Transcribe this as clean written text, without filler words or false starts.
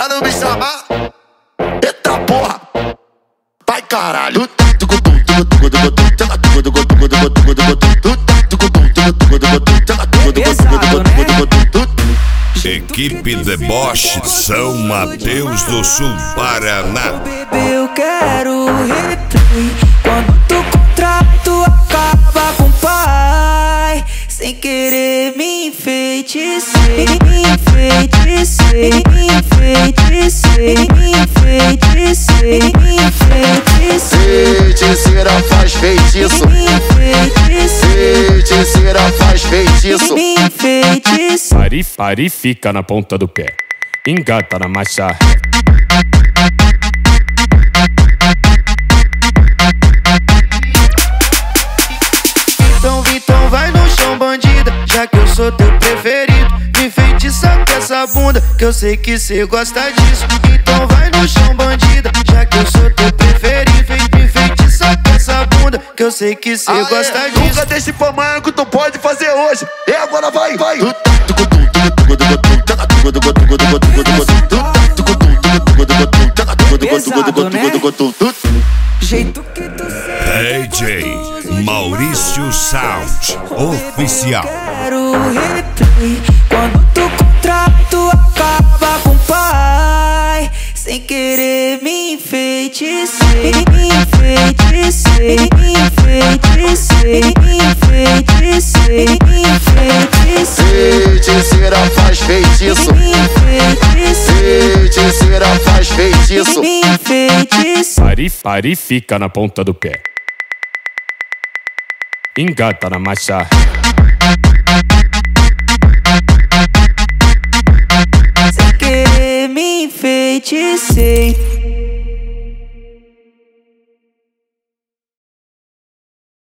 Pra não me chamar, eita porra, vai caralho. Equipe Deboche São Mateus do Sul, Paraná. Bebê, eu quero replay. Quando tu contrato acaba com o pai, sem querer me enfeitecei, me enfeitecei, me enfeitecei, me enfeitecei, me enfeitecei. Feiticeira faz feitiço, Me enfeitecei, feiticeira faz feitiço. me enfeitecei. Pare, fica na ponta do pé, engata na marcha. Então vai no chão, bandida, já que eu sou teu preferido. Me enfeitiça com essa bunda, que eu sei que cê gosta disso. Então vai no chão, bandida, já que eu sou teu preferido. Me enfeitiça com essa bunda, que eu sei que cê gosta disso. Nunca deixe pra amanhã que tu pode fazer hoje. E agora vai, vai. Pesado, né? Jeito que tu DJ Maurício Sound Oficial. quero replay. Quando tu contrato acaba com o pai, sem querer me enfeitecei, me enfeitecei, me enfeitecei, me enfeitecei, me enfeitecei. Feiticeira faz feitiço, Me enfeitecei, feiticeira faz feitiço. me enfeitecei. Pare, fica na ponta do pé, engata na marcha. Sem querer me enfeitecei.